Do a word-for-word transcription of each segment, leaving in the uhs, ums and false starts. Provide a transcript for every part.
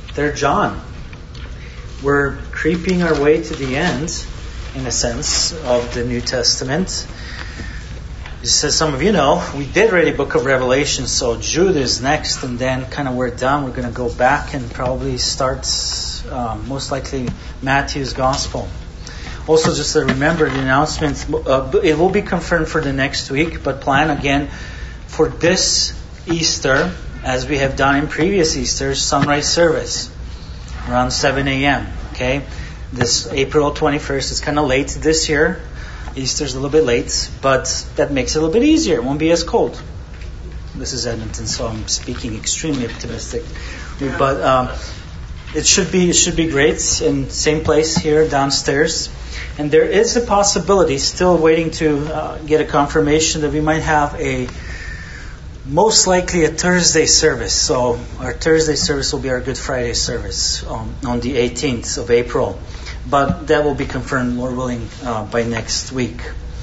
Third John. We're creeping our way to the end, in a sense, of the New Testament. Just as some of you know, we did already Book of Revelation, so Jude is next, and then kind of we're done. We're going to go back and probably start, um, most likely, Matthew's Gospel. Also, just to remember the announcement, uh, it will be confirmed for the next week, but plan again for this Easter, as we have done in previous Easters, sunrise service around seven a.m. Okay, this April twenty-first. It's kind of late this year. Easter's a little bit late, but that makes it a little bit easier. It won't be as cold. This is Edmonton, so I'm speaking extremely optimistic. But um, it should be it should be great. In same place here downstairs, and there is a possibility, still waiting to uh, get a confirmation, that we might have a most likely a Thursday service. So our Thursday service will be our Good Friday service um, on the eighteenth of April. But that will be confirmed, Lord willing, uh, by next week.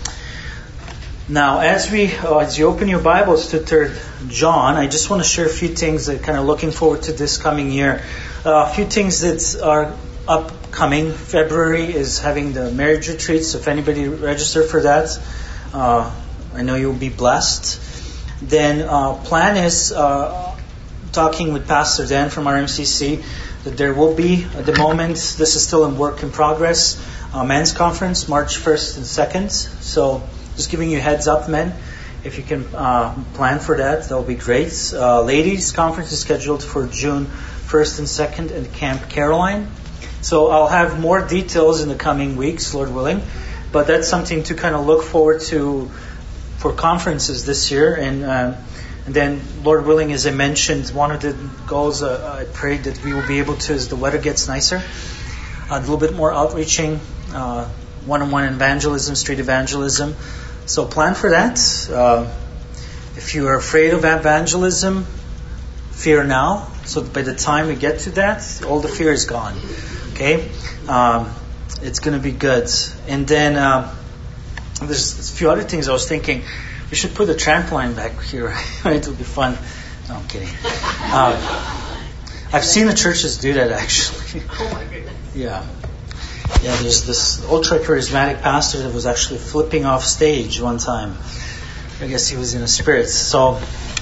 Now, as we, uh, as you open your Bibles to Third John, I just want to share a few things that kind of looking forward to this coming year. Uh, a few things that are upcoming. February is having the marriage retreat, so if anybody registered for that, uh, I know you'll be blessed. Then uh, plan is uh, talking with Pastor Dan from R M C C that there will be, at the moment, this is still in work in progress, a men's conference, March first and second. So just giving you a heads up, men, if you can uh, plan for that, that will be great. Uh, ladies' conference is scheduled for June first and second at Camp Caroline. So I'll have more details in the coming weeks, Lord willing. But that's something to kind of look forward to for conferences this year. And uh, and then, Lord willing, as I mentioned, one of the goals uh, I prayed that we will be able to, as the weather gets nicer, a little bit more outreaching, uh, one-on-one evangelism, street evangelism. So plan for that. Uh, if you are afraid of evangelism, fear now. So by the time we get to that, all the fear is gone. Okay? Um, it's going to be good. And then uh, there's a few other things I was thinking. We should put a trampoline back here, right? It'll be fun. No, I'm kidding. Uh, I've seen the churches do that, actually. Oh my goodness. Yeah. Yeah, there's this ultra-charismatic pastor that was actually flipping off stage one time. I guess he was in a spirit. So,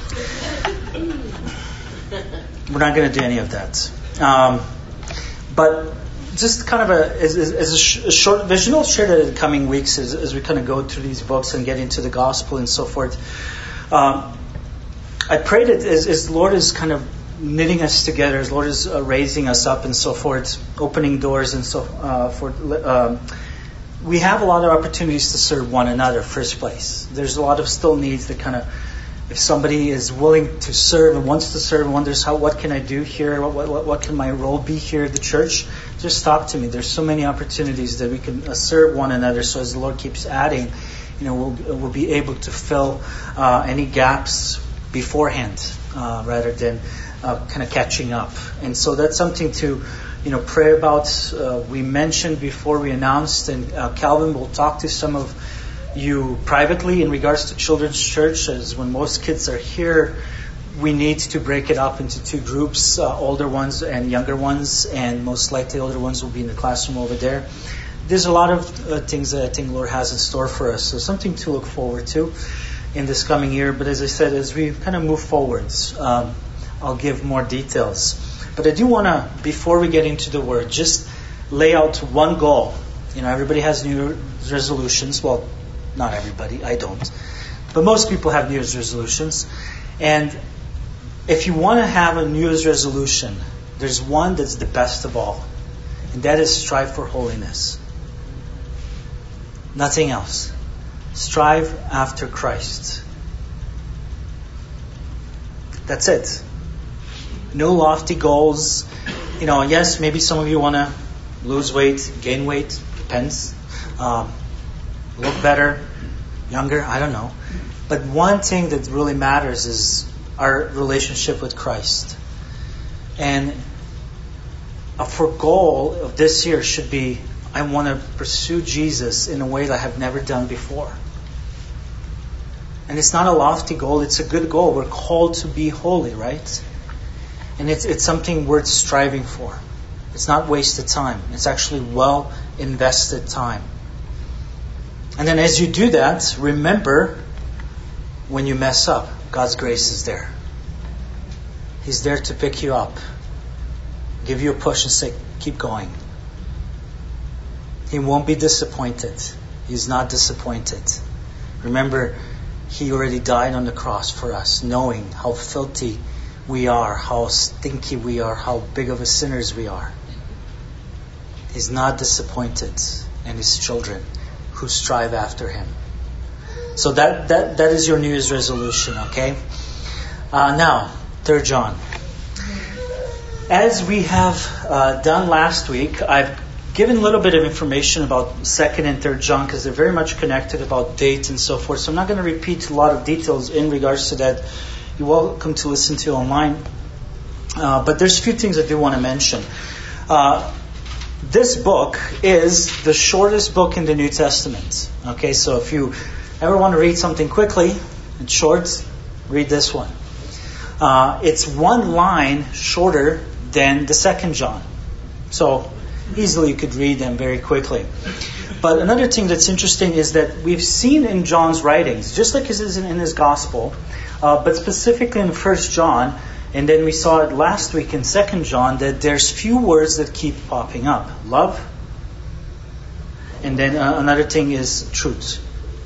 we're not going to do any of that. Um, but just kind of a, as, as a, sh- a short vision, I'll share that in the coming weeks as, as we kind of go through these books and get into the gospel and so forth. Um, I pray that as, as the Lord is kind of knitting us together, as the Lord is uh, raising us up and so forth, opening doors and so uh, forth, um, we have a lot of opportunities to serve one another, first place. There's a lot of still needs that kind of, if somebody is willing to serve and wants to serve and wonders, how, what can I do here? What, what, what can my role be here at the church? Just talk to me. There's so many opportunities that we can uh, serve one another. So as the Lord keeps adding, you know, we'll, we'll be able to fill uh, any gaps beforehand uh, rather than uh, kind of catching up. And so that's something to, you know, pray about. Uh, we mentioned before we announced, and uh, Calvin will talk to some of you privately in regards to children's church, as when most kids are here, we need to break it up into two groups, uh, older ones and younger ones, and most likely older ones will be in the classroom over there. There's a lot of uh, things that I think the Lord has in store for us, so something to look forward to in this coming year. But as I said, as we kind of move forwards, um, I'll give more details. But I do want to, before we get into the Word, just lay out one goal. You know, everybody has New Year's resolutions. Well, not everybody, I don't. But most people have New Year's resolutions. And if you want to have a New Year's resolution, there's one that's the best of all. And that is strive for holiness. Nothing else. Strive after Christ. That's it. No lofty goals. You know, yes, maybe some of you want to lose weight, gain weight, depends. Um, look better, younger, I don't know. But one thing that really matters is our relationship with Christ. And a for goal of this year should be, I want to pursue Jesus in a way that I have never done before. And it's not a lofty goal, it's a good goal. We're called to be holy, right? And it's it's something worth striving for. It's not wasted time. It's actually well invested time. And then as you do that, remember when you mess up, God's grace is there. He's there to pick you up, give you a push and say, keep going. He won't be disappointed. He's not disappointed. Remember, He already died on the cross for us, knowing how filthy we are, how stinky we are, how big of a sinners we are. He's not disappointed in His children who strive after Him. So that that, that is your New Year's resolution, okay? Uh, now, Third John. As we have uh, done last week, I've given a little bit of information about Second and Third John because they're very much connected about date and so forth. So I'm not going to repeat a lot of details in regards to that. You're welcome to listen to online. Uh, but there's a few things I do want to mention. Uh, this book is the shortest book in the New Testament. Okay, so if you ever want to read something quickly and short, read this one. Uh, it's one line shorter than the Second John. So easily you could read them very quickly. But another thing that's interesting is that we've seen in John's writings, just like it is in his Gospel, uh, but specifically in First John, and then we saw it last week in Second John, that there's few words that keep popping up. Love, and then uh, another thing is truth.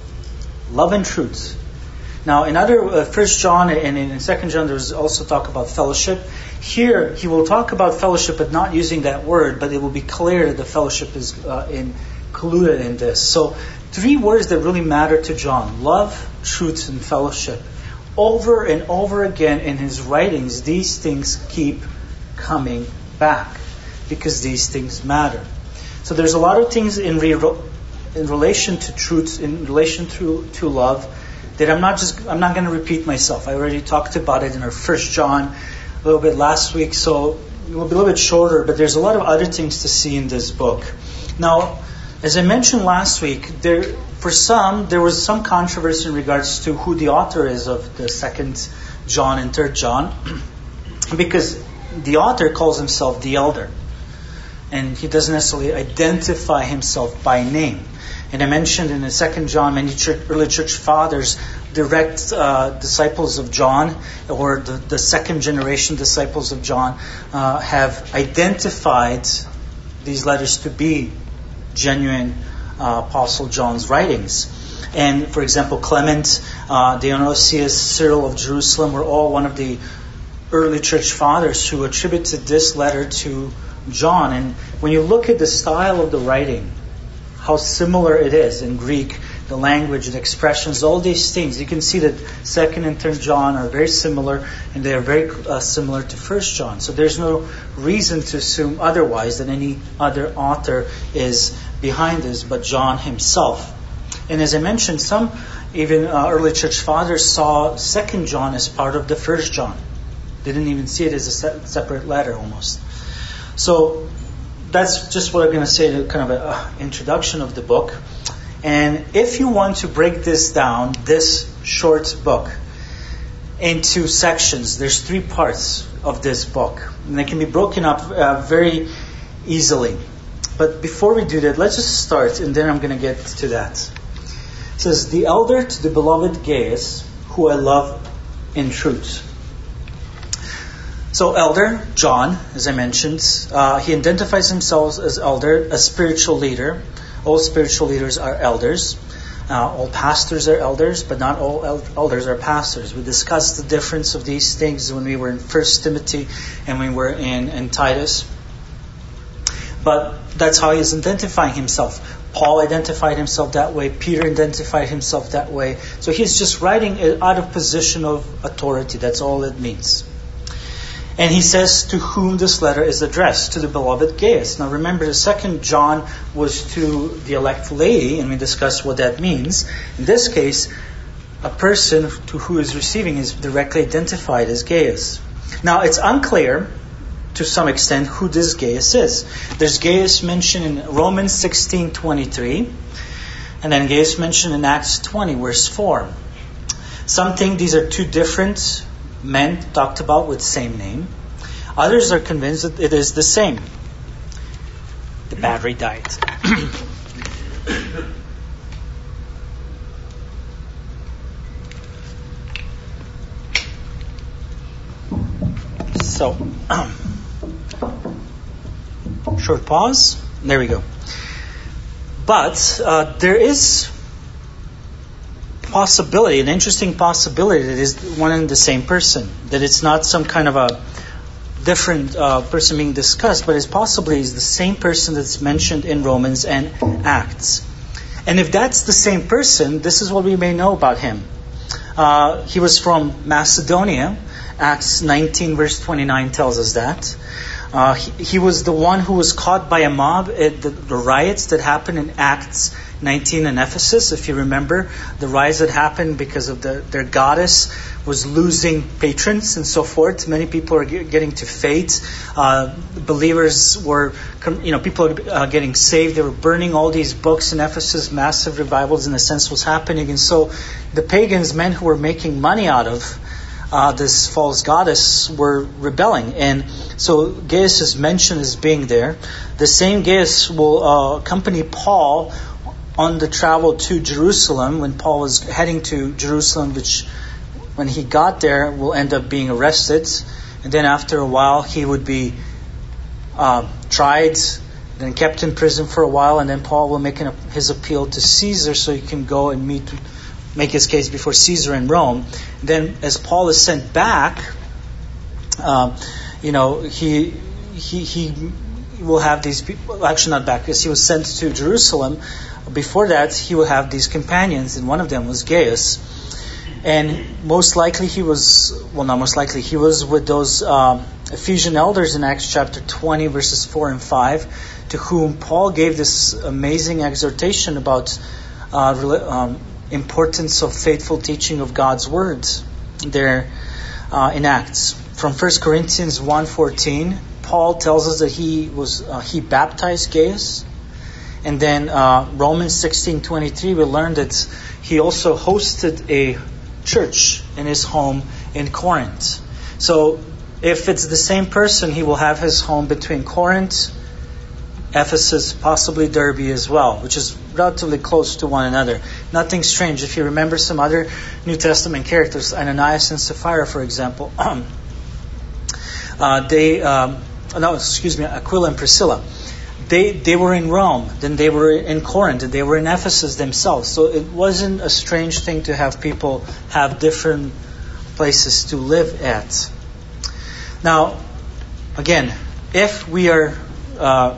Love and truth. Now, in other uh, First John and in Second John, there's also talk about fellowship. Here, he will talk about fellowship, but not using that word. But it will be clear that the fellowship is uh, included in this. So, three words that really matter to John: love, truth, and fellowship. Over and over again in his writings, these things keep coming back because these things matter. So, there's a lot of things in re- in relation to truth, in relation to to love, that I'm not just I'm not going to repeat myself. I already talked about it in our First John a little bit last week, so it will be a little bit shorter, but there's a lot of other things to see in this book. Now, as I mentioned last week, there for some there was some controversy in regards to who the author is of the Second John and Third John, because the author calls himself the elder, and he doesn't necessarily identify himself by name. And I mentioned in the Second John, many church, early church fathers, direct uh, disciples of John, or the, the second generation disciples of John, uh, have identified these letters to be genuine uh, Apostle John's writings. And for example, Clement, uh, Dionysius, Cyril of Jerusalem were all one of the early church fathers who attributed this letter to John. And when you look at the style of the writing, how similar it is in Greek, the language, the expressions, all these things. You can see that Second and Third John are very similar, and they are very uh, similar to First John. So there's no reason to assume otherwise, that any other author is behind this but John himself. And as I mentioned, some even uh, early church fathers saw Second John as part of the First John. They didn't even see it as a se- separate letter almost. So that's just what I'm going to say, to kind of an introduction of the book. And if you want to break this down, this short book, into sections, there's three parts of this book. And they can be broken up uh, very easily. But before we do that, let's just start, and then I'm going to get to that. It says, the elder to the beloved Gaius, who I love in truth. So elder, John, as I mentioned, uh, he identifies himself as elder, a spiritual leader. All spiritual leaders are elders. Uh, all pastors are elders, but not all el- elders are pastors. We discussed the difference of these things when we were in First Timothy and when we were in, in Titus. But that's how he's identifying himself. Paul identified himself that way. Peter identified himself that way. So he's just writing out of position of authority. That's all it means. And he says to whom this letter is addressed, to the beloved Gaius. Now remember, the Second John was to the elect lady, and we discussed what that means. In this case, a person to who is receiving is directly identified as Gaius. Now it's unclear, to some extent, who this Gaius is. There's Gaius mentioned in Romans sixteen twenty-three, and then Gaius mentioned in Acts twenty, verse four. Some think these are two different men talked about with same name. Others are convinced that it is the same. The battery died. So, short pause. There we go. But uh, there is possibility, an interesting possibility that it is one and the same person. That it's not some kind of a different uh, person being discussed, but it's possibly is the same person that's mentioned in Romans and Acts. And if that's the same person, this is what we may know about him. Uh, he was from Macedonia. Acts nineteen verse twenty-nine tells us that. Uh, he, he was the one who was caught by a mob at the, the riots that happened in Acts nineteen in Ephesus. If you remember, the riots that happened because of the, their goddess was losing patrons and so forth. Many people are get, getting to faith. Uh, believers were, you know, people are uh, getting saved. They were burning all these books in Ephesus. Massive revivals, in a sense, was happening. And so the pagans, men who were making money out of Uh, this false goddess, were rebelling. And so Gaius is mentioned as being there. The same Gaius will uh, accompany Paul on the travel to Jerusalem when Paul was heading to Jerusalem, which when he got there will end up being arrested. And then after a while he would be uh, tried, then kept in prison for a while, and then Paul will make an, his appeal to Caesar so he can go and meet make his case before Caesar in Rome. Then, as Paul is sent back, uh, you know, he he he will have these people. Actually, not back, because he was sent to Jerusalem. Before that, he will have these companions, and one of them was Gaius. And most likely, he was well, not most likely, he was with those um, Ephesian elders in Acts chapter twenty, verses four and five, to whom Paul gave this amazing exhortation about Uh, um, importance of faithful teaching of God's words there uh, in Acts. From First Corinthians one fourteen, Paul tells us that he was uh, he baptized Gaius. And then uh, Romans sixteen twenty-three, we learned that he also hosted a church in his home in Corinth. So if it's the same person, he will have his home between Corinth, Ephesus, possibly Derbe as well, which is relatively close to one another. Nothing strange. If you remember some other New Testament characters, Ananias and Sapphira, for example, uh, they, um, no, excuse me, Aquila and Priscilla, they they were in Rome, then they were in Corinth, and they were in Ephesus themselves. So it wasn't a strange thing to have people have different places to live at. Now, again, if we are Uh,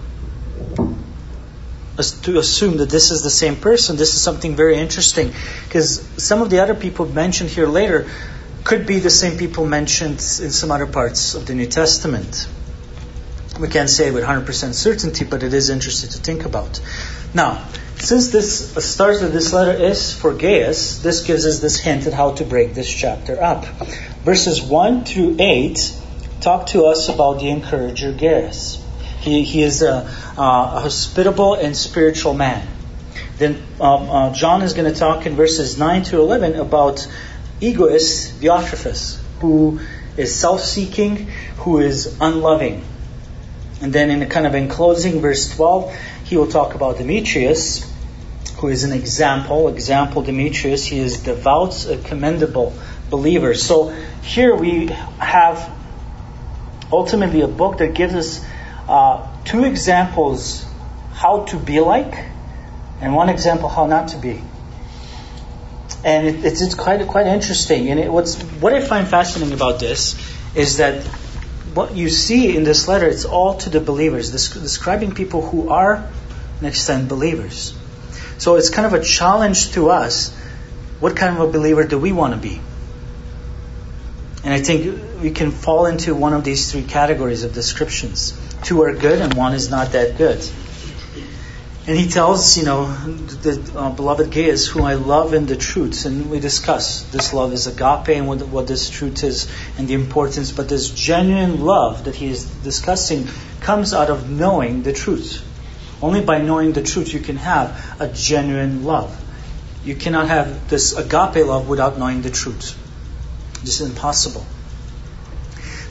to assume that this is the same person, this is something very interesting, because some of the other people mentioned here later could be the same people mentioned in some other parts of the New Testament. We can't say with one hundred percent certainty, but it is interesting to think about. Now, since this start of this letter is for Gaius, this gives us this hint at how to break this chapter up. Verses one through eight talk to us about the encourager Gaius. He, he is a, a hospitable and spiritual man. Then um, uh, John is going to talk in verses nine to eleven about egoist Diotrephes, who is self-seeking, who is unloving. And then in a kind of in closing, verse twelve, he will talk about Demetrius, who is an example, example Demetrius. He is devout, a commendable believer. So here we have ultimately a book that gives us Uh, two examples how to be like, and one example how not to be. And it, it's it's quite quite interesting. And it, what's what I find fascinating about this is that what you see in this letter, it's all to the believers, this, describing people who are, next time, believers. So it's kind of a challenge to us. What kind of a believer do we want to be? And I think we can fall into one of these three categories of descriptions. Two are good and one is not that good. And he tells, you know, the uh, beloved Gaius, whom I love in the truth. And we discuss this love is agape and what, what this truth is and the importance. But this genuine love that he is discussing comes out of knowing the truth. Only by knowing the truth you can have a genuine love. You cannot have this agape love without knowing the truth. This is impossible.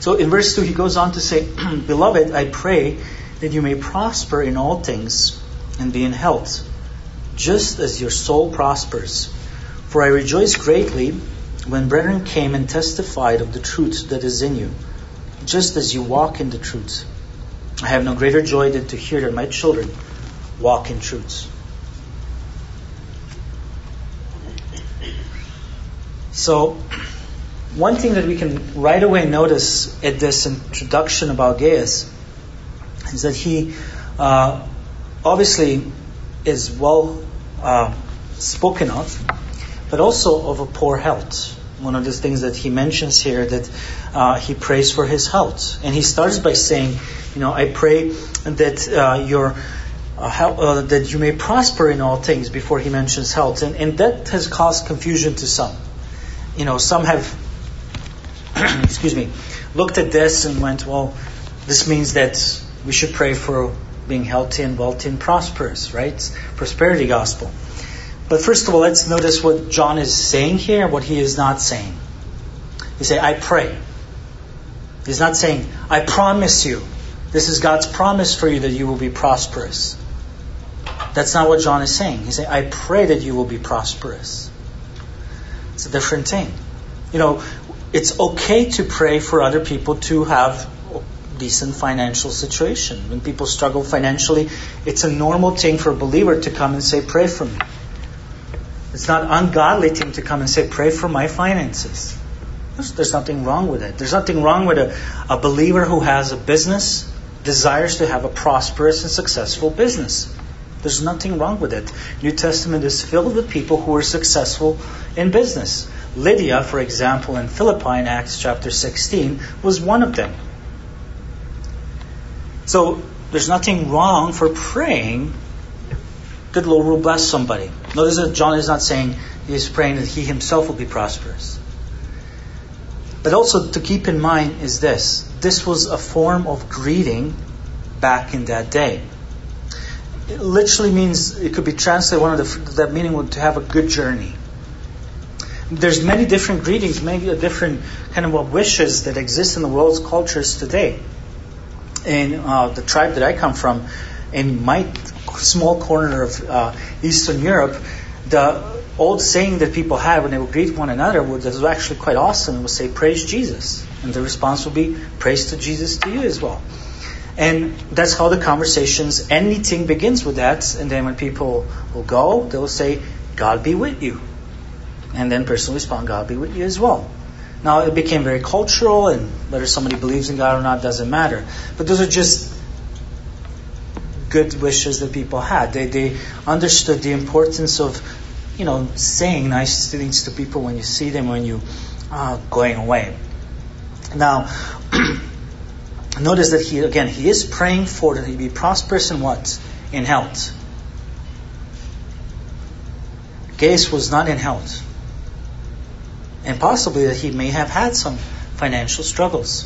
So in verse two, he goes on to say, Beloved, I pray that you may prosper in all things and be in health, just as your soul prospers. For I rejoiced greatly when brethren came and testified of the truth that is in you, just as you walk in the truth. I have no greater joy than to hear that my children walk in truth. So, one thing that we can right away notice at this introduction about Gaius is that he uh, obviously is well uh, spoken of, but also of a poor health. One of the things that he mentions here, that uh, he prays for his health. And he starts by saying, you know, I pray that uh, your uh, health, uh, that you may prosper in all things, before he mentions health. And, and that has caused confusion to some. You know, some have, excuse me, looked at this and went, well, this means that we should pray for being healthy and wealthy and prosperous, right? Prosperity gospel. But first of all, let's notice what John is saying here, what he is not saying. He says, I pray. He's not saying, I promise you. This is God's promise for you that you will be prosperous. That's not what John is saying. He's saying, I pray that you will be prosperous. It's a different thing. You know, it's okay to pray for other people to have a decent financial situation. When people struggle financially, it's a normal thing for a believer to come and say, pray for me. It's not ungodly thing to come and say, pray for my finances. There's, there's nothing wrong with it. There's nothing wrong with a, a believer who has a business, desires to have a prosperous and successful business. There's nothing wrong with it. New Testament is filled with people who are successful in business. Lydia, for example, in Philippi in Acts chapter sixteen, was one of them. So there's nothing wrong for praying that the Lord will bless somebody. Notice that John is not saying he's praying that he himself will be prosperous. But also to keep in mind is this. This was a form of greeting back in that day. It literally means, it could be translated, one of the, that meaning would to have a good journey. There's many different greetings, many different kind of wishes that exist in the world's cultures today. In uh, the tribe that I come from, in my small corner of uh, Eastern Europe, the old saying that people had when they would greet one another was actually quite awesome. It would say, praise Jesus. And the response would be, praise to Jesus to you as well. And that's how the conversations, anything begins with that. And then when people will go, they'll say, God be with you. And then person will respond, God be with you as well. Now it became very cultural, and whether somebody believes in God or not doesn't matter. But those are just good wishes that people had. They they understood the importance of, you know, saying nice things to people when you see them, when you uh, going away. Now, notice that he again he is praying for that he be prosperous in what? In health. Gaius was not in health. And possibly that he may have had some financial struggles.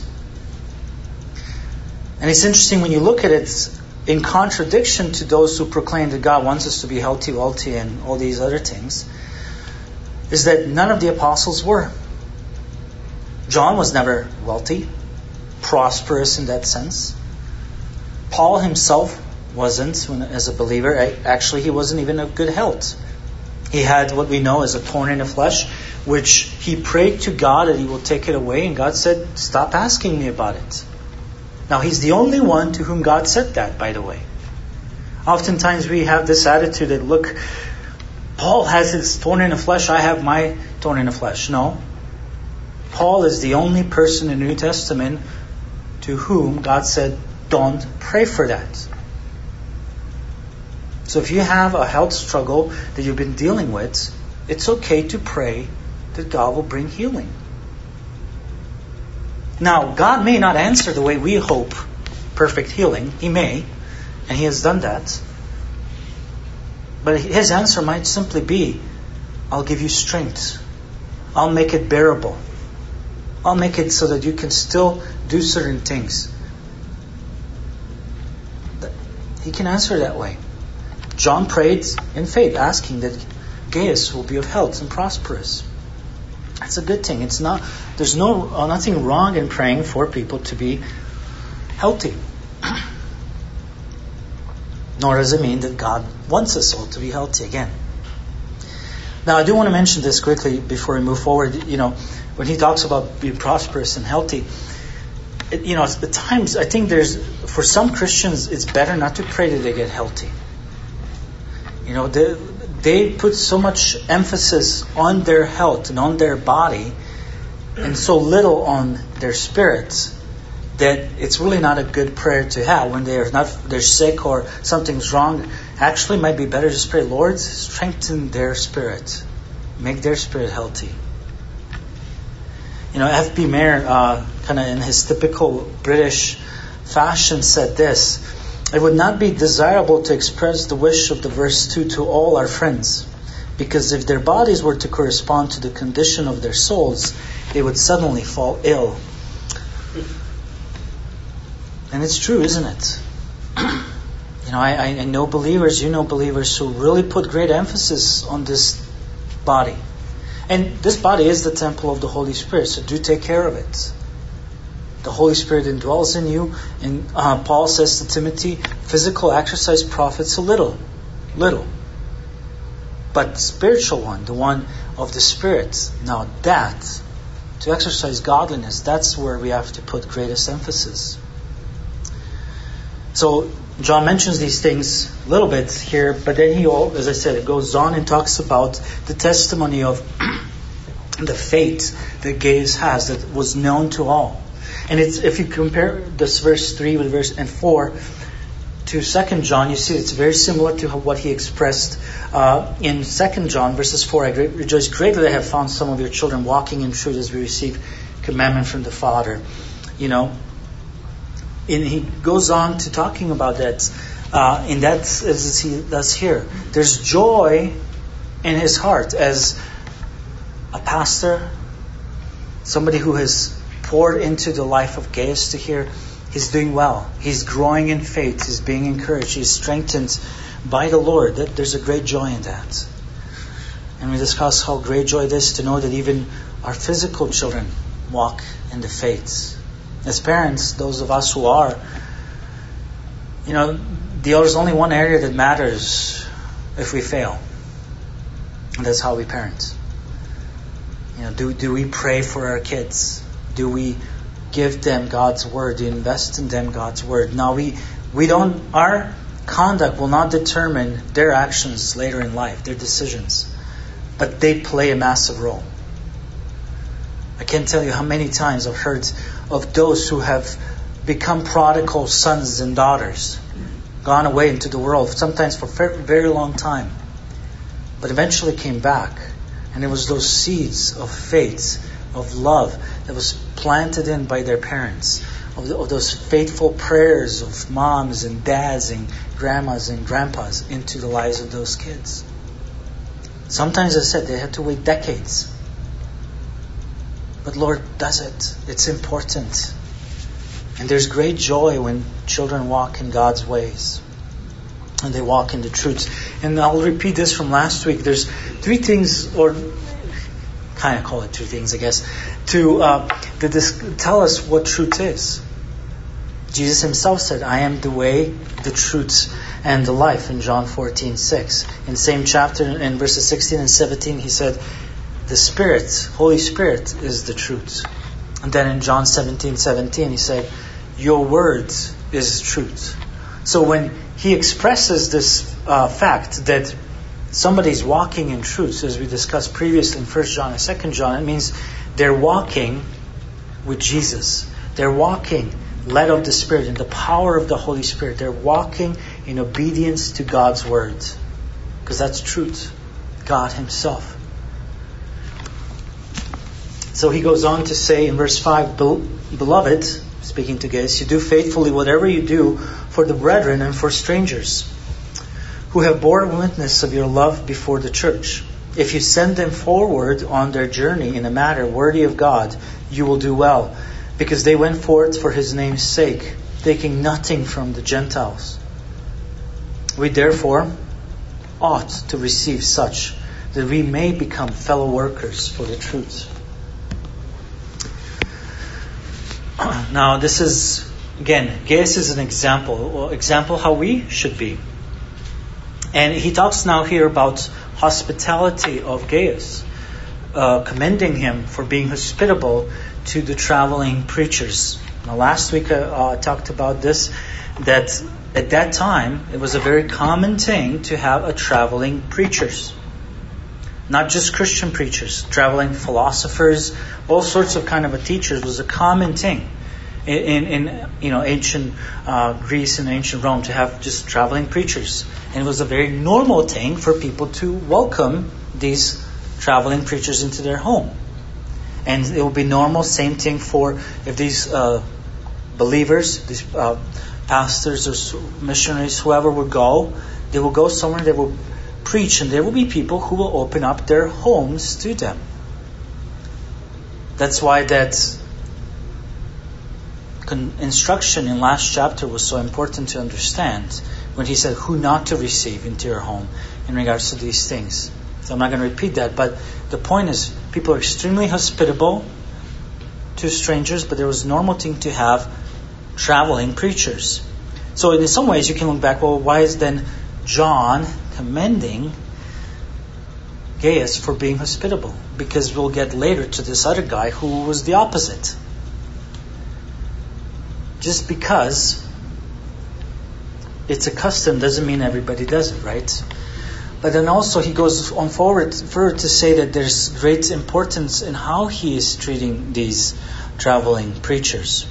And it's interesting when you look at it, in contradiction to those who proclaim that God wants us to be healthy, wealthy, and all these other things, is that none of the apostles were. John was never wealthy, prosperous in that sense. Paul himself wasn't, when, as a believer. Actually, he wasn't even of good health. He had what we know as a thorn in the flesh, which he prayed to God that he will take it away, and God said, stop asking me about it. Now, he's the only one to whom God said that, by the way. Oftentimes we have this attitude that, look, Paul has his thorn in the flesh, I have my thorn in the flesh. No. Paul is the only person in the New Testament to whom God said, don't pray for that. So if you have a health struggle that you've been dealing with, it's okay to pray that God will bring healing. Now, God may not answer the way we hope perfect healing. He may, and He has done that. But His answer might simply be, I'll give you strength. I'll make it bearable. I'll make it so that you can still do certain things. He can answer that way. John prayed in faith, asking that Gaius will be of health and prosperous. That's a good thing. It's not. There's no uh, nothing wrong in praying for people to be healthy. Nor does it mean that God wants us all to be healthy again. Now, I do want to mention this quickly before we move forward. You know, when he talks about being prosperous and healthy, it, you know, at times I think there's, for some Christians, it's better not to pray that they get healthy. You know, they, they put so much emphasis on their health and on their body and so little on their spirits that it's really not a good prayer to have when they're not they're sick or something's wrong. Actually, it might be better to just pray, Lord, strengthen their spirit, make their spirit healthy. You know, F B Mayer, uh, kind of in his typical British fashion, said this: "It would not be desirable to express the wish of the verse two to all our friends, because if their bodies were to correspond to the condition of their souls, they would suddenly fall ill." And it's true, isn't it? You know, I, I know believers, you know believers who really put great emphasis on this body. And this body is the temple of the Holy Spirit, so do take care of it. The Holy Spirit indwells in you, and uh, Paul says to Timothy, physical exercise profits a little, little. But the spiritual one, the one of the Spirit, now that, to exercise godliness, that's where we have to put greatest emphasis. So John mentions these things a little bit here, but then he, as I said, it goes on and talks about the testimony of the faith that Gaius has, that was known to all. And it's, if you compare this verse three with verse and four to Second John, you see it's very similar to what he expressed uh, in Second John verses four. I rejoice greatly that I have found some of your children walking in truth as we receive commandment from the Father. You know. And he goes on to talking about that, uh, and that's as he does here. There's joy in his heart as a pastor, somebody who has poured into the life of Gaius to hear he's doing well. He's growing in faith. He's being encouraged. He's strengthened by the Lord. That there's a great joy in that. And we discuss how great joy it is to know that even our physical children walk in the faith. As parents, those of us who are, you know, there's only one area that matters if we fail. And that's how we parent. You know, do do we pray for our kids? Do we give them God's word? Do we invest in them God's word? Now we we don't our conduct will not determine their actions later in life, their decisions. But they play a massive role. I can't tell you how many times I've heard of those who have become prodigal sons and daughters, gone away into the world, sometimes for a very long time, but eventually came back. And it was those seeds of faith, of love, that was planted in by their parents, of, the, of those faithful prayers of moms and dads and grandmas and grandpas into the lives of those kids. Sometimes, as I said, they had to wait decades. But Lord does it. It's important. And there's great joy when children walk in God's ways. And they walk in the truths. And I'll repeat this from last week. There's three things, or kind of call it three things, I guess, to, uh, to dis- tell us what truth is. Jesus himself said, I am the way, the truth, and the life in John fourteen six. In the same chapter, in verses sixteen and seventeen, he said, the Spirit, Holy Spirit, is the truth. And then in John seventeen seventeen, he said, your word is truth. So when he expresses this uh, fact that somebody's walking in truth, as we discussed previously in First John and Second John, it means they're walking with Jesus. They're walking led of the Spirit, in the power of the Holy Spirit. They're walking in obedience to God's word. Because that's truth. God himself. So he goes on to say in verse five, Beloved, speaking to Gaius, you do faithfully whatever you do for the brethren and for strangers, who have borne witness of your love before the church. If you send them forward on their journey in a matter worthy of God, you will do well, because they went forth for his name's sake, taking nothing from the Gentiles. We therefore ought to receive such, that we may become fellow workers for the truth. Now, this is, again, Gaius is an example, well, example how we should be. And he talks now here about hospitality of Gaius, uh, commending him for being hospitable to the traveling preachers. Now, last week I uh, talked about this, that at that time it was a very common thing to have a traveling preachers. Not just Christian preachers, traveling philosophers, all sorts of kind of a teachers was a common thing in, in, in you know ancient uh, Greece and ancient Rome to have just traveling preachers. And it was a very normal thing for people to welcome these traveling preachers into their home. And it will be normal, same thing for if these uh, believers, these uh, pastors or missionaries, whoever would go, they will go somewhere, they will preach, and there will be people who will open up their homes to them. That's why that con- instruction in last chapter was so important to understand when he said who not to receive into your home in regards to these things. So I'm not going to repeat that, but the point is people are extremely hospitable to strangers, but there was a normal thing to have traveling preachers. So in some ways you can look back, well, why is then John commending Gaius for being hospitable? Because we'll get later to this other guy who was the opposite. Just because it's a custom doesn't mean everybody does it, right? But then also he goes on forward further to say that there's great importance in how he is treating these traveling preachers.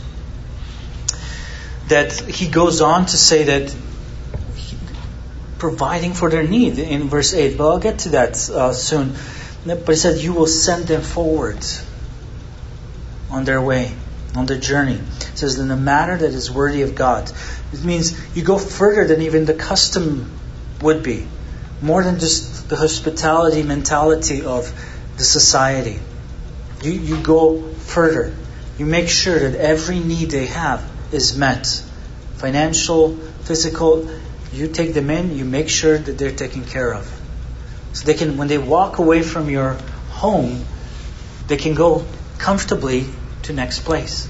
That he goes on to say that providing for their need in verse eight. But I'll get to that uh, soon. But he said, you will send them forward on their way, on their journey. It says, in a manner that is worthy of God. It means you go further than even the custom would be. More than just the hospitality mentality of the society. You, you go further. You make sure that every need they have is met. Financial, physical. You take them in, you make sure that they're taken care of. So they can, when they walk away from your home, they can go comfortably to next place.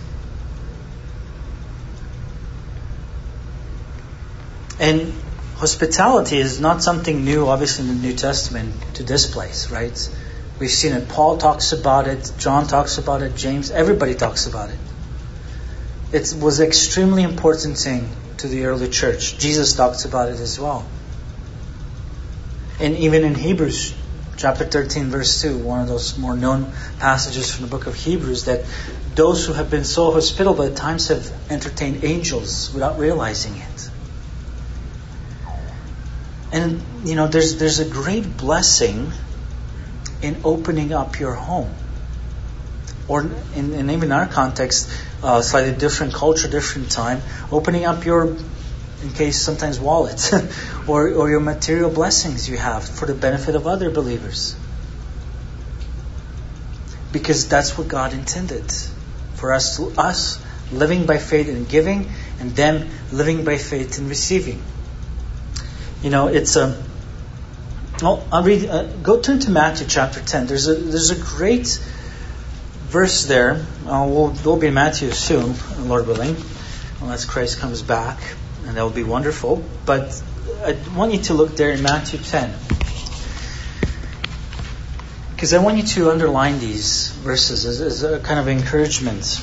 And hospitality is not something new, obviously, in the New Testament to this place, right? We've seen it. Paul talks about it. John talks about it. James, everybody talks about it. It was an extremely important thing to the early church. Jesus talks about it as well. And even in Hebrews chapter thirteen verse two, one of those more known passages from the book of Hebrews, that those who have been so hospitable at times have entertained angels without realizing it. And you know, there's there's a great blessing in opening up your home. Or in, in even our context, uh, slightly different culture, different time, opening up your, in case sometimes wallets, or, or your material blessings you have for the benefit of other believers. Because that's what God intended. For us, to, us living by faith in giving, and them living by faith in receiving. You know, it's a... Oh, I'll read. Uh, go turn to Matthew chapter ten. There's a there's a great verse there. Uh, we'll, we'll be in Matthew soon, Lord willing, unless Christ comes back, and that will be wonderful. But I want you to look there in Matthew ten, because I want you to underline these verses as, as a kind of encouragement.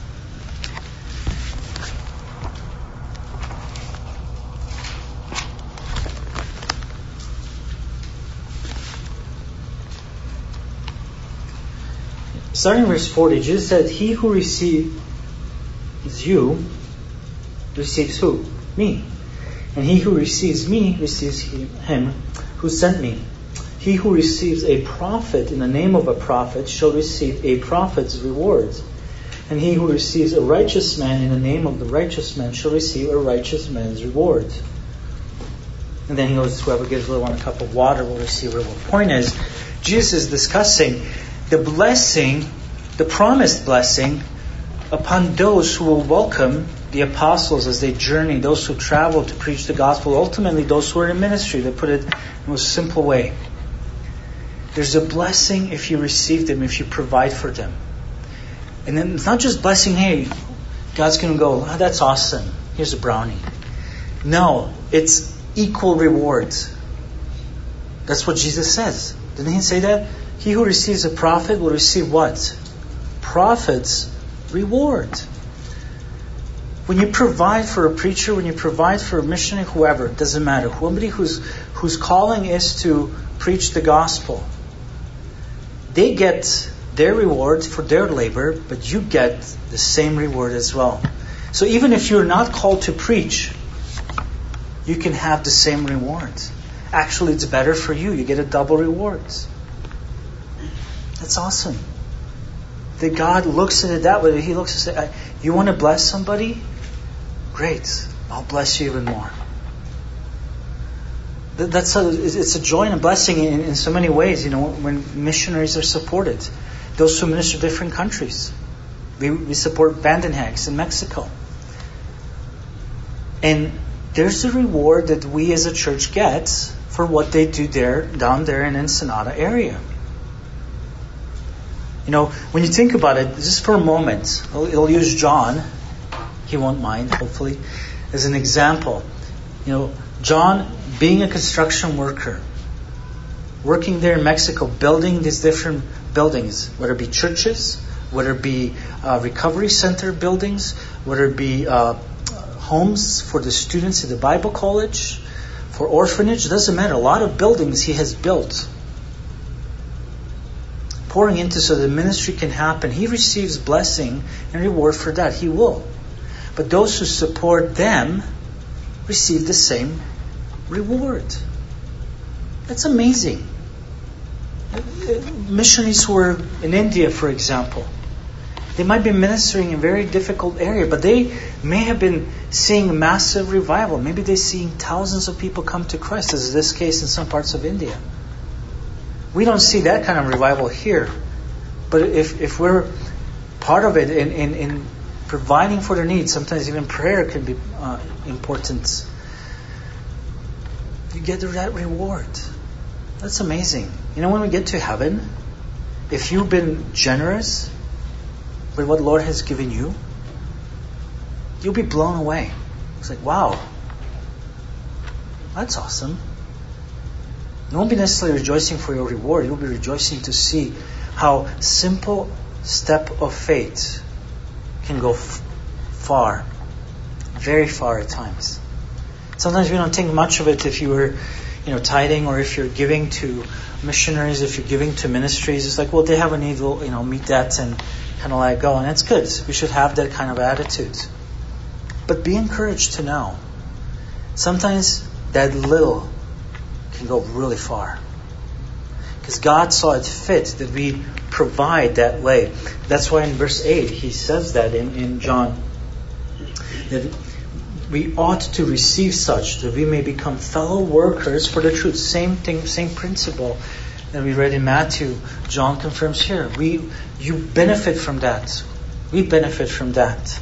Starting in verse forty, Jesus said, he who receives you receives who? Me. And he who receives me receives him who sent me. He who receives a prophet in the name of a prophet shall receive a prophet's reward. And he who receives a righteous man in the name of the righteous man shall receive a righteous man's reward. And then he goes, whoever gives little one a cup of water will receive a reward. The point is, Jesus is discussing the blessing, the promised blessing, upon those who will welcome the apostles as they journey, those who travel to preach the gospel, ultimately those who are in ministry, that put it in the most simple way. There's a blessing if you receive them, if you provide for them. And then it's not just blessing, hey, God's going to go, oh, that's awesome. Here's a brownie. No, it's equal rewards. That's what Jesus says. Didn't he say that? He who receives a prophet will receive what? Prophet's reward. When you provide for a preacher, when you provide for a missionary, whoever, it doesn't matter. Somebody whose whose calling is to preach the gospel, they get their reward for their labor, but you get the same reward as well. So even if you're not called to preach, you can have the same reward. Actually, it's better for you. You get a double reward. That's awesome. That God looks at it that way. He looks and says, you want to bless somebody? Great. I'll bless you even more. That's a, it's a joy and a blessing in, in so many ways, you know, when missionaries are supported. Those who minister to different countries. We, we support Bandenhags in Mexico. And there's a reward that we as a church get for what they do there, down there in Ensenada area. You know, when you think about it, just for a moment, it'll use John, he won't mind, hopefully, as an example. You know, John, being a construction worker, working there in Mexico, building these different buildings, whether it be churches, whether it be uh, recovery center buildings, whether it be uh, homes for the students at the Bible college, for orphanage, doesn't matter. A lot of buildings he has built, pouring into so the ministry can happen. He receives blessing and reward for that. He will. But those who support them receive the same reward. That's amazing. Missionaries who are in India, for example, they might be ministering in a very difficult area, but they may have been seeing a massive revival. Maybe they're seeing thousands of people come to Christ, as is this case in some parts of India. We don't see that kind of revival here. But if, if we're part of it in, in, in providing for their needs, sometimes even prayer can be uh, important. You get that reward. That's amazing. You know, when we get to heaven, if you've been generous with what Lord has given you, you'll be blown away. It's like, wow, that's awesome. You won't be necessarily rejoicing for your reward. You'll be rejoicing to see how simple step of faith can go f- far, very far at times. Sometimes we don't think much of it if you were, you know, tithing, or if you're giving to missionaries, if you're giving to ministries. It's like, well, they have a need, we'll, you know, meet that and kind of let it go. And it's good. We should have that kind of attitude. But be encouraged to know, sometimes that little can go really far. Because God saw it fit that we provide that way. That's why in verse eight, he says that in, in John, that we ought to receive such that we may become fellow workers for the truth. Same thing, same principle that we read in Matthew. John confirms here. We, you benefit from that. We benefit from that.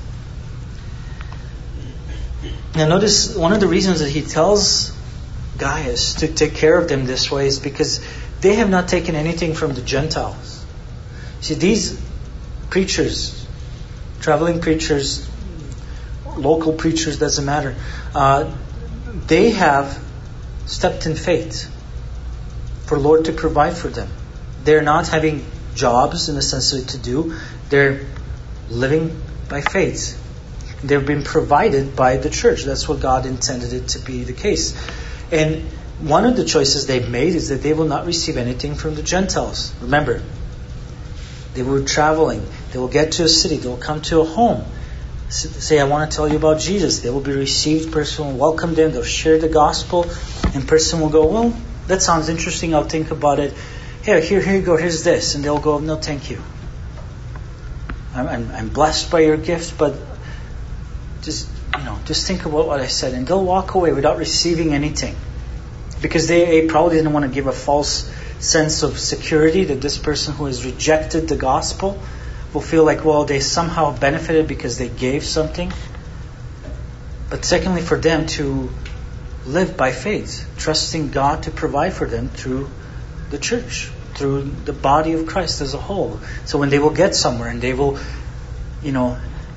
Now notice one of the reasons that he tells Gaius to take care of them this way is because they have not taken anything from the Gentiles. See, these preachers, traveling preachers, local preachers, doesn't matter. Uh, they have stepped in faith for Lord to provide for them. They're not having jobs in the sense of to do. They're living by faith. They've been provided by the church. That's what God intended it to be the case. And one of the choices they've made is that they will not receive anything from the Gentiles. Remember, they were traveling. They will get to a city. They will come to a home. Say, I want to tell you about Jesus. They will be received. Person will welcome them. They'll share the gospel. And person will go, well, that sounds interesting. I'll think about it. Here, here, here you go. Here's this. And they'll go, no, thank you. I'm, I'm, I'm blessed by your gift, but just, you know, just think about what I said. And they'll walk away without receiving anything. Because they probably didn't want to give a false sense of security that this person who has rejected the gospel will feel like, well, they somehow benefited because they gave something. But secondly, for them to live by faith, trusting God to provide for them through the church, through the body of Christ as a whole. So when they will get somewhere and they will, you know,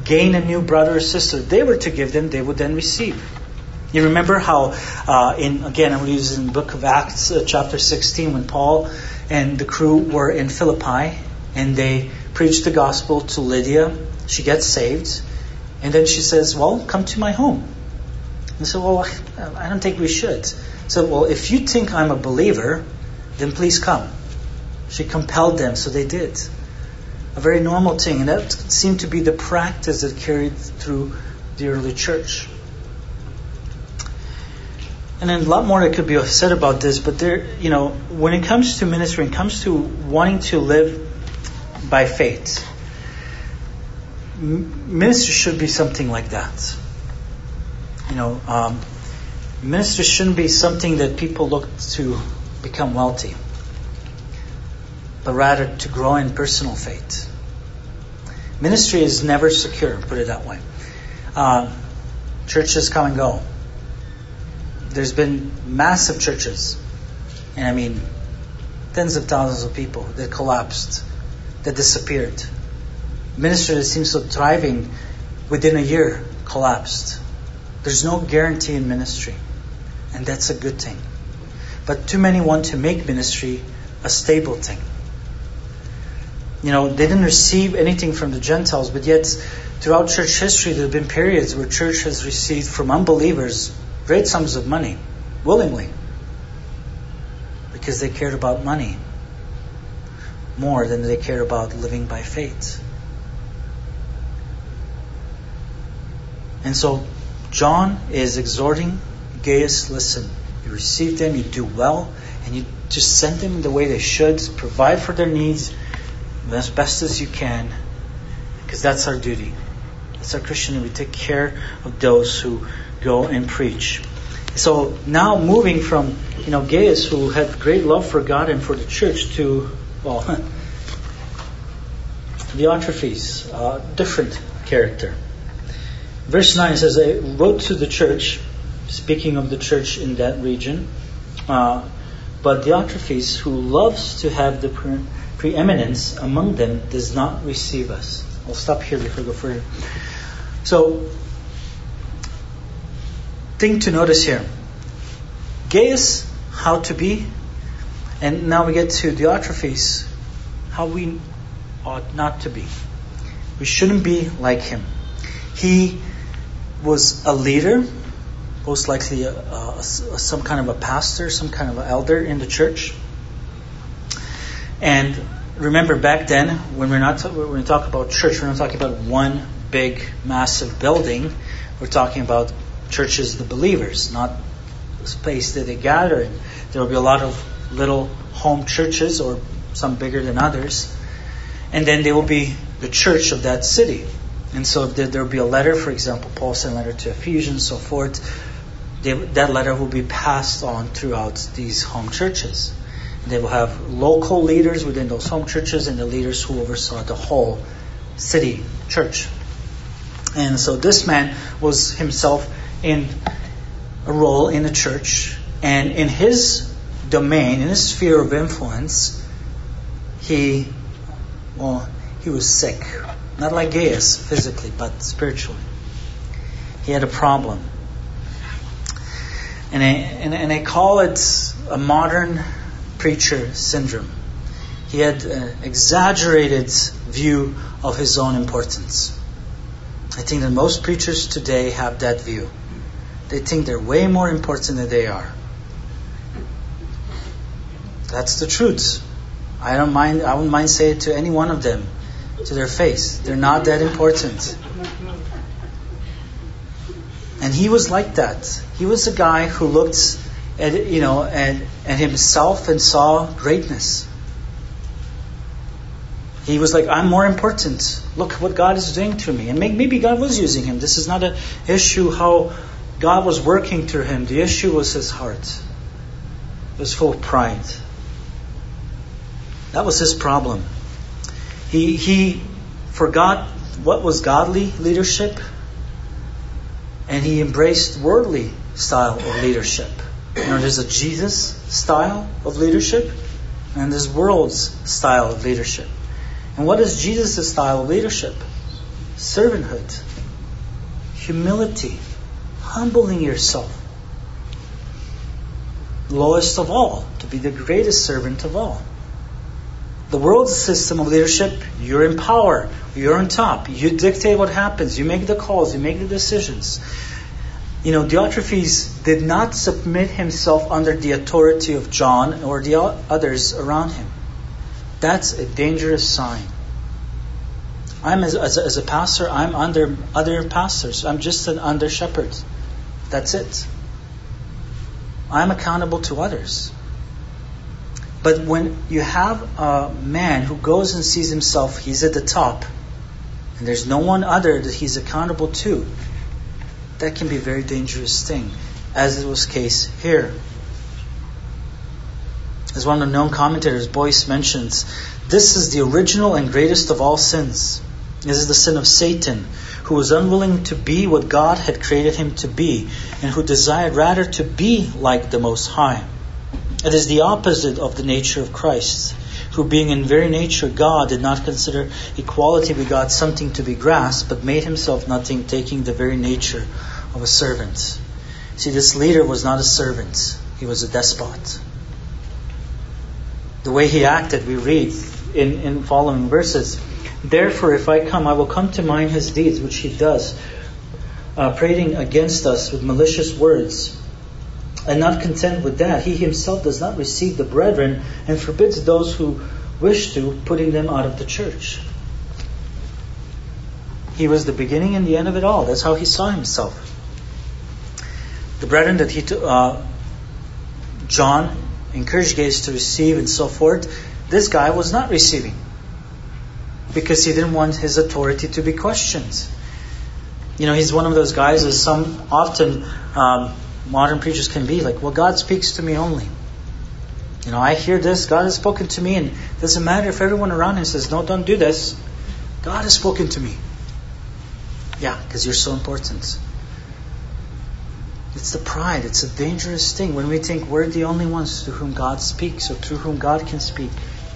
gain a new brother or sister, they were to give them, they would then receive. You remember how, uh, in again, I'm using the book of Acts, uh, chapter sixteen, when Paul and the crew were in Philippi, and they preached the gospel to Lydia. She gets saved, and then she says, well, come to my home. And so, well, I don't think we should. So, well, if you think I'm a believer, then please come. She compelled them, so they did. A very normal thing, and that seemed to be the practice that carried through the early church. And then a lot more that could be said about this, but there, you know, when it comes to ministry, when it comes to wanting to live by faith, ministry should be something like that. You know, um, ministry shouldn't be something that people look to become wealthy, but rather to grow in personal faith. Ministry is never secure, put it that way. Uh, churches come and go. There's been massive churches, and I mean, tens of thousands of people that collapsed, that disappeared. Ministry that seems so thriving within a year collapsed. There's no guarantee in ministry, and that's a good thing. But too many want to make ministry a stable thing. You know, they didn't receive anything from the Gentiles, but yet throughout church history there have been periods where church has received from unbelievers great sums of money, willingly, because they cared about money more than they cared about living by faith. And so John is exhorting Gaius, listen, you receive them, you do well, and you just send them the way they should, provide for their needs as best as you can, because that's our duty. That's our Christian duty. We take care of those who go and preach. So now moving from, you know, Gaius, who had great love for God and for the church, to, well, Diotrephes, uh, different character. Verse nine says, I wrote to the church, speaking of the church in that region, uh, but Diotrephes, who loves to have the pre- preeminence among them, does not receive us. I'll stop here before I go further. So, thing to notice here. Gaius, how to be, and now we get to Diotrephes, how we ought not to be. We shouldn't be like him. He was a leader, most likely a, a, a, some kind of a pastor, some kind of an elder in the church. And remember, back then, when we're not when we talk about church, we're not talking about one big, massive building. We're talking about churches, the believers, not the space that they gather in. There will be a lot of little home churches, or some bigger than others, and then there will be the church of that city. And so if there will be a letter, for example, Paul sent a letter to Ephesians, so forth, they, that letter will be passed on throughout these home churches. They will have local leaders within those home churches and the leaders who oversaw the whole city church. And so this man was himself in a role in the church, and in his domain, in his sphere of influence, he, well, he was sick. Not like Gaius physically, but spiritually. He had a problem. And I, and, and I call it a modern preacher syndrome. He had an exaggerated view of his own importance. I think that most preachers today have that view. They think they're way more important than they are. That's the truth. I don't mind. I wouldn't mind saying it to any one of them, to their face. They're not that important. And he was like that. He was a guy who looked at, you know, at, at himself and saw greatness. He was like, I'm more important. Look what God is doing to me. And maybe God was using him. This is not an issue how God was working through him. The issue was his heart. It was full of pride. That was his problem. He he forgot what was godly leadership, and he embraced worldly style of leadership. You know, there's a Jesus style of leadership, and there's world's style of leadership. And what is Jesus' style of leadership? servanthood, humility, humbling yourself. Lowest of all, to be the greatest servant of all. The world's system of leadership, you're in power, you're on top, you dictate what happens, you make the calls, you make the decisions. You know, Diotrephes did not submit himself under the authority of John or the others around him. That's a dangerous sign. I'm as, as, as a pastor, I'm under other pastors. I'm just an under shepherd. That's it. I'm accountable to others. But when you have a man who goes and sees himself, he's at the top, and there's no one other that he's accountable to, that can be a very dangerous thing, as it was the case here. As one of the known commentators, Boyce, mentions, this is the original and greatest of all sins. This is the sin of Satan, who was unwilling to be what God had created him to be, and who desired rather to be like the Most High. It is the opposite of the nature of Christ, who being in very nature God, did not consider equality with God something to be grasped, but made himself nothing, taking the very nature of a servant. See, this leader was not a servant. He was a despot. The way he acted, we read in, in following verses. Therefore, if I come, I will come to mind his deeds, which he does, uh, prating against us with malicious words. And not content with that, he himself does not receive the brethren and forbids those who wish to, putting them out of the church. He was the beginning and the end of it all. That's how he saw himself. The brethren that he t- uh, John encouraged Gaius to receive and so forth, this guy was not receiving, because he didn't want his authority to be questioned. You know, he's one of those guys, as some often um, modern preachers can be, like, well, God speaks to me only. You know, I hear this, God has spoken to me, and it doesn't matter if everyone around him says, no, don't do this. God has spoken to me. Yeah, because you're so important. It's the pride. It's a dangerous thing when we think we're the only ones through whom God speaks, or through whom God can speak.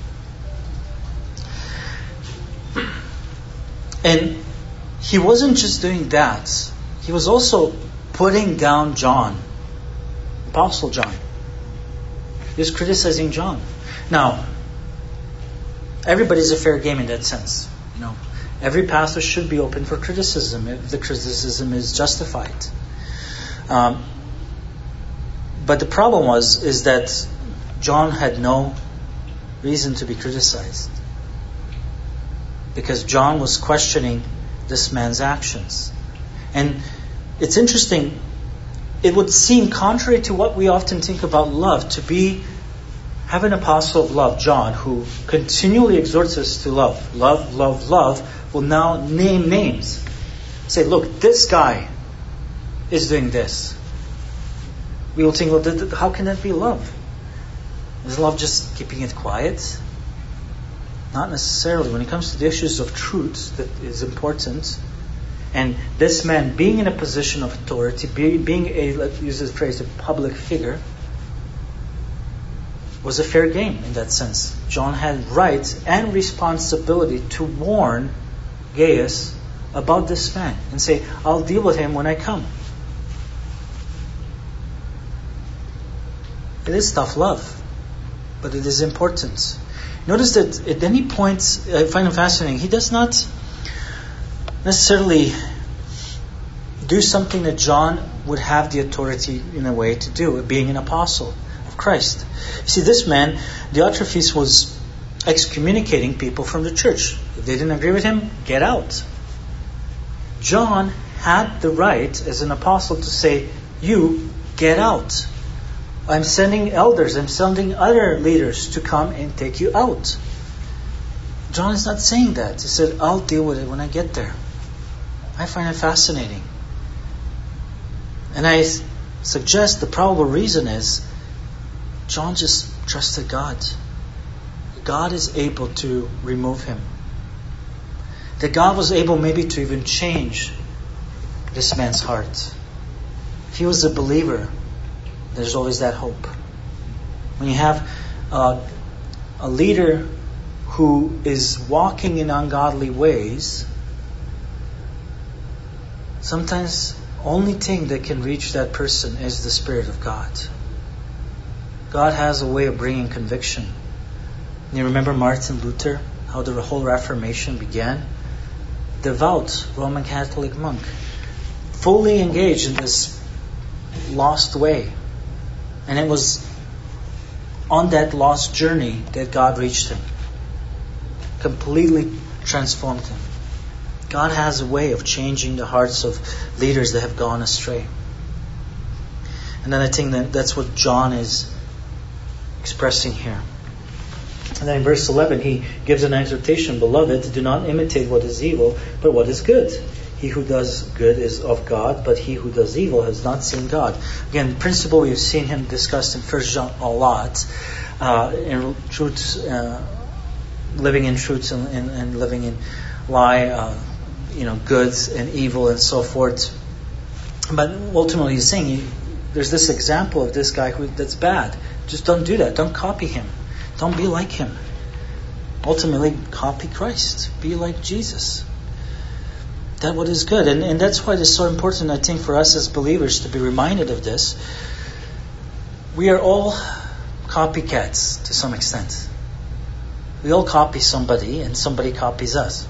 And he wasn't just doing that. He was also putting down John, Apostle John. He was criticizing John. Now, everybody's a fair game in that sense. You know, every pastor should be open for criticism if the criticism is justified. Um, but the problem was is that John had no reason to be criticized, because John was questioning this man's actions. And it's interesting, it would seem contrary to what we often think about love, to be have an apostle of love, John, who continually exhorts us to love. Love, love, love, will now name names. Say, look, this guy is doing this. We will think, well, how can that be love? Is love just keeping it quiet? Not necessarily. When it comes to the issues of truth, that is important. And this man, being in a position of authority, be, being a, let's use this phrase, a public figure, was a fair game in that sense. John had right and responsibility to warn Gaius about this man and say, I'll deal with him when I come. It is tough love, but it is important. Notice that at any point, I find it fascinating, he does not necessarily do something that John would have the authority in a way to do, being an apostle of Christ. You see, this man, Diotrephes, was excommunicating people from the church. If they didn't agree with him, get out. John had the right as an apostle to say, you get out. I'm sending elders, I'm sending other leaders to come and take you out. John is not saying that. He said, I'll deal with it when I get there. I find it fascinating. And I suggest the probable reason is John just trusted God. God is able to remove him. That God was able maybe to even change this man's heart. If he was a believer, there's always that hope. When you have uh, a leader who is walking in ungodly ways, Sometimes only thing that can reach that person is the Spirit of God. God has a way of bringing conviction. You remember Martin Luther, how the whole Reformation began? Devout Roman Catholic monk, fully engaged in this lost way. And it was on that lost journey that God reached him, completely transformed him. God has a way of changing the hearts of leaders that have gone astray. And then I think that that's what John is expressing here. And then in verse eleven, he gives an exhortation, Beloved, do not imitate what is evil, but what is good. He who does good is of God, but he who does evil has not seen God. Again, principle we've seen him discussed in First John a lot. Uh, in truths, uh, living in truths and, and, and living in lie, uh, you know, goods and evil and so forth. But ultimately he's saying, you, there's this example of this guy who that's bad. Just don't do that. Don't copy him. Don't be like him. Ultimately, copy Christ. Be like Jesus. That what is good. And, and that's why it is so important, I think, for us as believers to be reminded of this. We are all copycats to some extent. We all copy somebody and somebody copies us.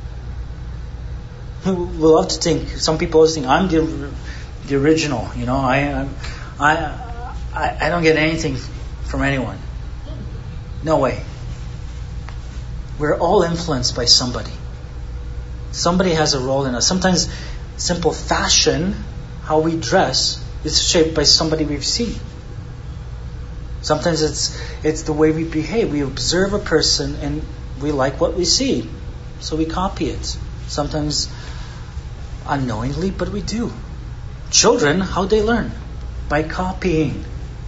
We love to think, some people always think, I'm the, the original. You know, I, I, I, I don't get anything from anyone. No way. We're all influenced by somebody. Somebody has a role in us. Sometimes simple fashion, how we dress, is shaped by somebody we've seen. Sometimes it's it's the way we behave. We observe a person and we like what we see, so we copy it. Sometimes unknowingly, but we do. Children, how they learn? By copying.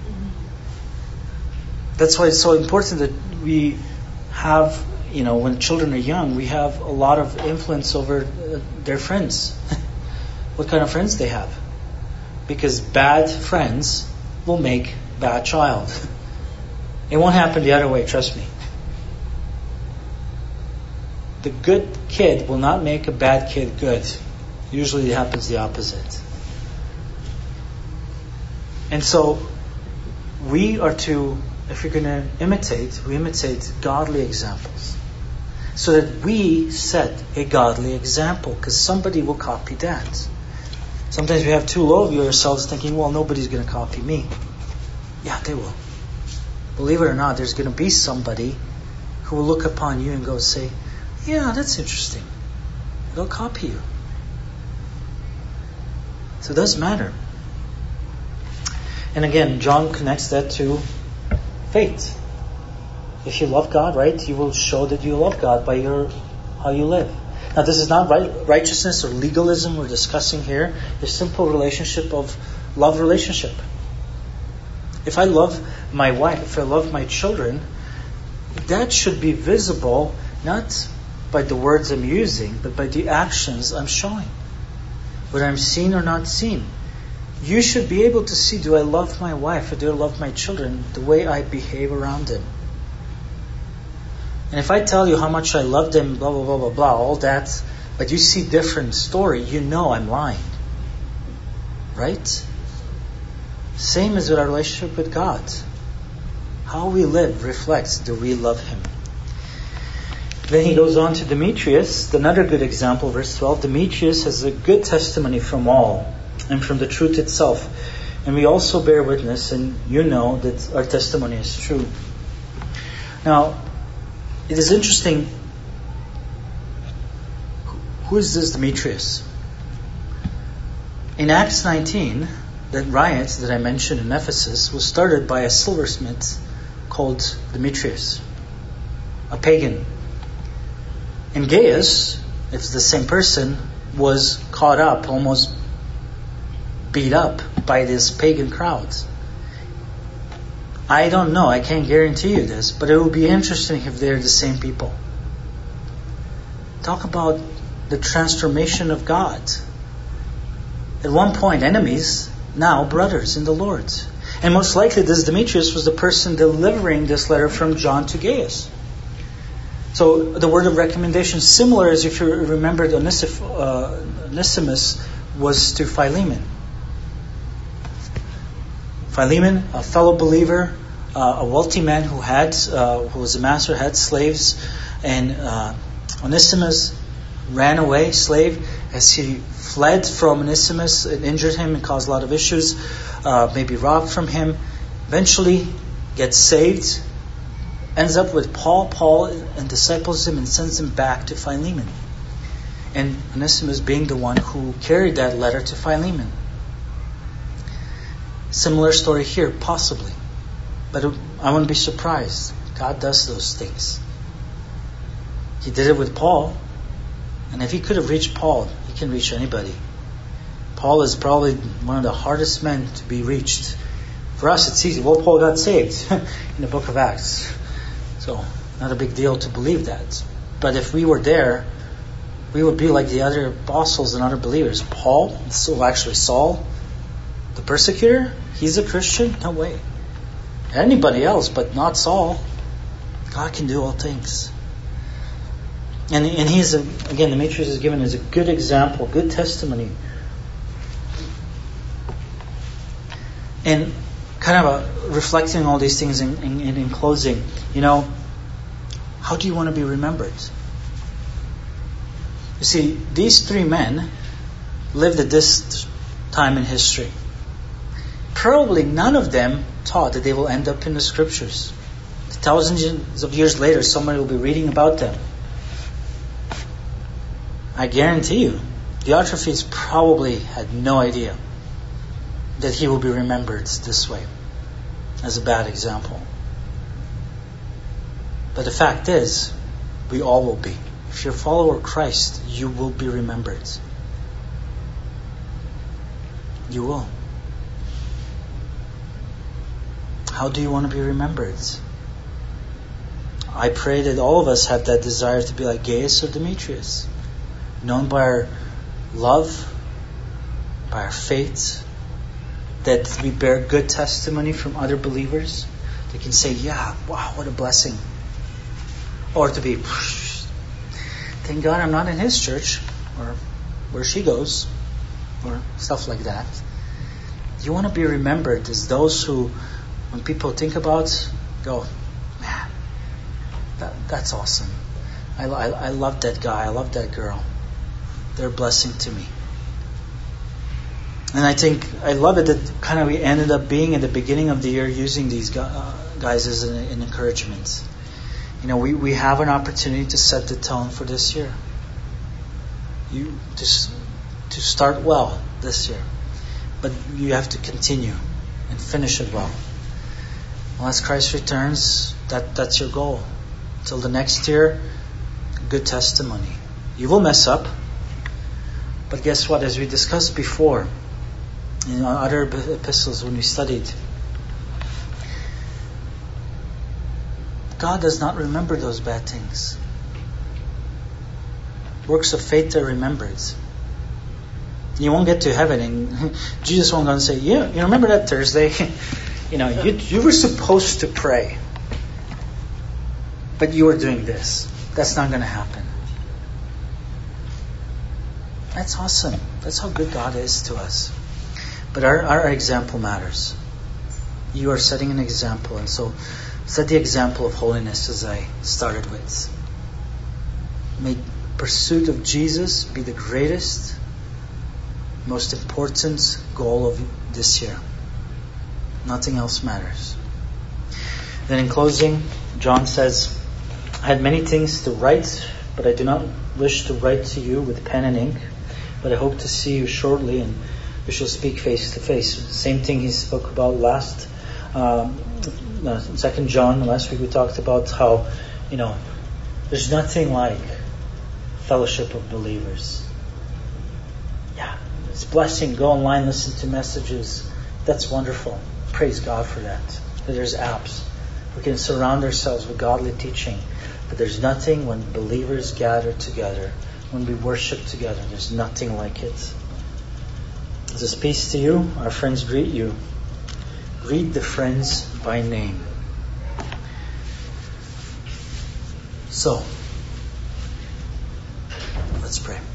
That's why it's so important that we have, you know, when children are young, we have a lot of influence over uh, their friends. What kind of friends they have. Because bad friends will make bad child. It won't happen the other way, trust me. The good kid will not make a bad kid good. Usually it happens the opposite. And so, we are to, if you're going to imitate, we imitate godly examples. So that we set a godly example, because somebody will copy that. Sometimes we have too low of ourselves thinking, well, nobody's going to copy me. Yeah, they will. Believe it or not, there's going to be somebody who will look upon you and go say, yeah, that's interesting. They'll copy you. So it does matter. And again, John connects that to faith. If you love God, right, you will show that you love God by your how you live. Now, this is not right, righteousness or legalism we're discussing here. It's simple relationship of love relationship. If I love my wife, if I love my children, that should be visible not by the words I'm using, but by the actions I'm showing. Whether I'm seen or not seen. You should be able to see, do I love my wife or do I love my children, the way I behave around them. And if I tell you how much I love them, blah, blah, blah, blah, blah, all that, but you see different story, you know I'm lying. Right? Same as with our relationship with God. How we live reflects, do we love Him? Then he goes on to Demetrius, another good example, verse twelve. Demetrius has a good testimony from all and from the truth itself. And we also bear witness, and you know that our testimony is true. Now, it is interesting. Who is this Demetrius? In Acts nineteen, that riot that I mentioned in Ephesus was started by a silversmith called Demetrius, a pagan. And Gaius, it's the same person, was caught up, almost beat up by this pagan crowd. I don't know, I can't guarantee you this, but it would be interesting if they're the same people. Talk about the transformation of God. At one point, enemies, now brothers in the Lord. And most likely this Demetrius was the person delivering this letter from John to Gaius. So the word of recommendation, similar as if you remembered Onesimus was to Philemon. Philemon, a fellow believer, uh, a wealthy man who had, uh, who was a master, had slaves, and uh, Onesimus ran away, slave, as he fled from Onesimus. It injured him and caused a lot of issues, uh, maybe robbed from him. Eventually gets saved, ends up with Paul. Paul and disciples him and sends him back to Philemon. And Onesimus being the one who carried that letter to Philemon. Similar story here, possibly. But I wouldn't be surprised. God does those things. He did it with Paul. And if he could have reached Paul, he can reach anybody. Paul is probably one of the hardest men to be reached. For us, it's easy. Well, Paul got saved in the book of Acts. So, not a big deal to believe that. But if we were there, we would be like the other apostles and other believers. Paul, so actually Saul, the persecutor, he's a Christian? No way. Anybody else, but not Saul. God can do all things. And and he's, a, again, Demetrius is given as a good example, good testimony. And kind of a, reflecting all these things in, in, in closing, you know, how do you want to be remembered? You see, these three men lived at this time in history. Probably none of them taught that they will end up in the scriptures. Thousands of years later, somebody will be reading about them. I guarantee you, Diotrephes probably had no idea that he will be remembered this way, as a bad example. But the fact is, we all will be. If you're a follower of Christ, you will be remembered. You will. How do you want to be remembered? I pray that all of us have that desire to be like Gaius or Demetrius, known by our love, by our faith, that we bear good testimony from other believers. They can say, yeah, wow, what a blessing. Or to be, thank God I'm not in his church, or where she goes, or stuff like that. You want to be remembered as those who, when people think about, go, man, that, that's awesome. I, I, I love that guy. I love that girl. They're a blessing to me. And I think, I love it that kind of we ended up being at the beginning of the year using these guys as an, an encouragement. You know, we, we have an opportunity to set the tone for this year. You to, to start well this year. But you have to continue and finish it well. Unless Christ returns, that, that's your goal. Till the next year, good testimony. You will mess up. But guess what? As we discussed before, in other epistles when we studied, God does not remember those bad things. Works of faith are remembered. You won't get to heaven and Jesus won't go and say, yeah, you remember that Thursday? you know, you, you were supposed to pray, but you were doing this. That's not going to happen. That's awesome. That's how good God is to us. But our, our example matters. You are setting an example, and so set the example of holiness as I started with. May pursuit of Jesus be the greatest, most important goal of this year. Nothing else matters. Then in closing, John says, I had many things to write, but I do not wish to write to you with pen and ink, but I hope to see you shortly and we shall speak face to face. Same thing he spoke about last, um, uh, Second John. Last week we talked about how, you know, there's nothing like fellowship of believers. Yeah, it's a blessing. Go online, listen to messages. That's wonderful. Praise God for that. That there's apps. We can surround ourselves with godly teaching. But there's nothing when believers gather together, when we worship together. There's nothing like it. This peace to you. Our friends greet you. Greet the friends by name. So, let's pray.